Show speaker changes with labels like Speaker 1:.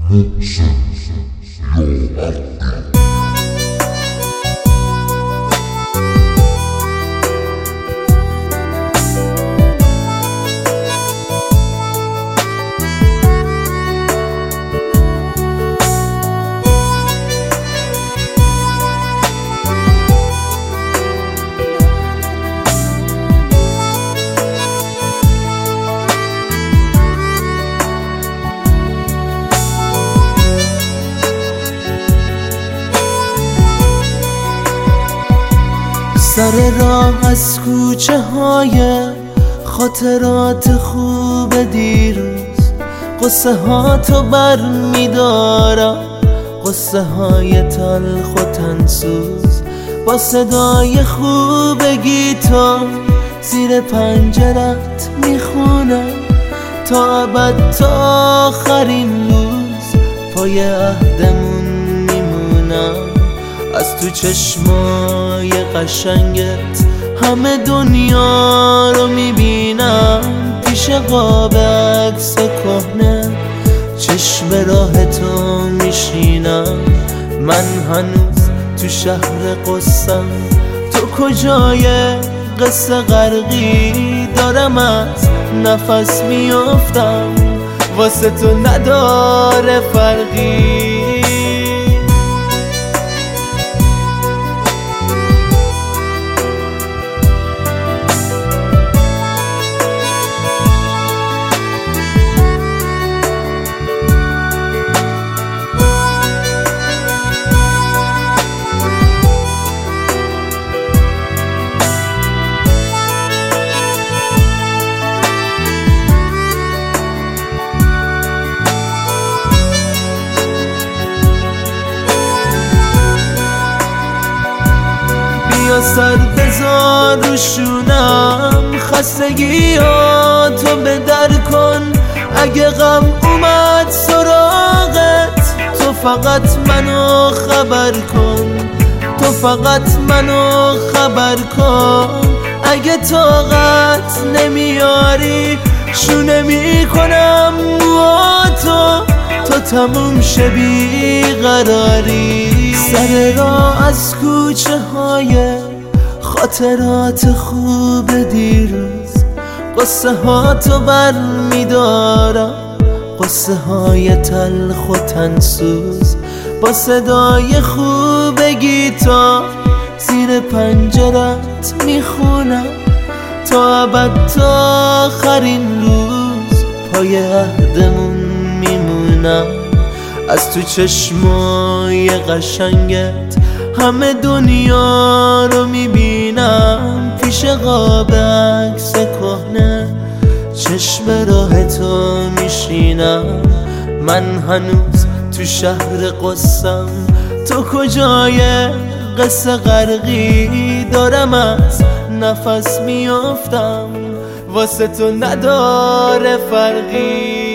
Speaker 1: سر راه از کوچه های خاطرات خوب دیروز، قصه ها تو بر می‌دارم، قصه های تلخ و تنسوز، با صدای خوب گیتار زیر پنجرت میخونم تا ابد، تا آخرین روز پای عهدمون میمونم. از تو چشمای قشنگت همه دنیا رو میبینم، پیش قاب عکس کهنه چشم راه تو میشینم. من هنوز تو شهر قصم، تو کجای قصه غرقی؟ دارم از نفس میافتم، واسه تو نداره فرقی. یا سر بذار رو شونم، خستگی ها تو به در کن. اگه غم اومد سراغت، تو فقط منو خبر کن، تو فقط منو خبر کن. اگه طاقت نمیاری شونه میکنم موهاتو، تو تموم شه بیقراری. سر راه از کوچه های خاطرات خوب دیروز، قصه ها تو بر می‌دارم، قصه های تلخ و تنسوز، با صدای خوب گیتار زیر پنجرت میخونم تا ابد، تا آخرین روز پای عهدمون میمونم. از تو چشمای قشنگت همه دنیا رو میبینم، پیش قاب عکس کهنه چشم راه تو میشینم. من هنوز تو شهر قصم، تو کجای قصه غرقی؟ دارم از نفس میافتم، واسه تو نداره فرقی.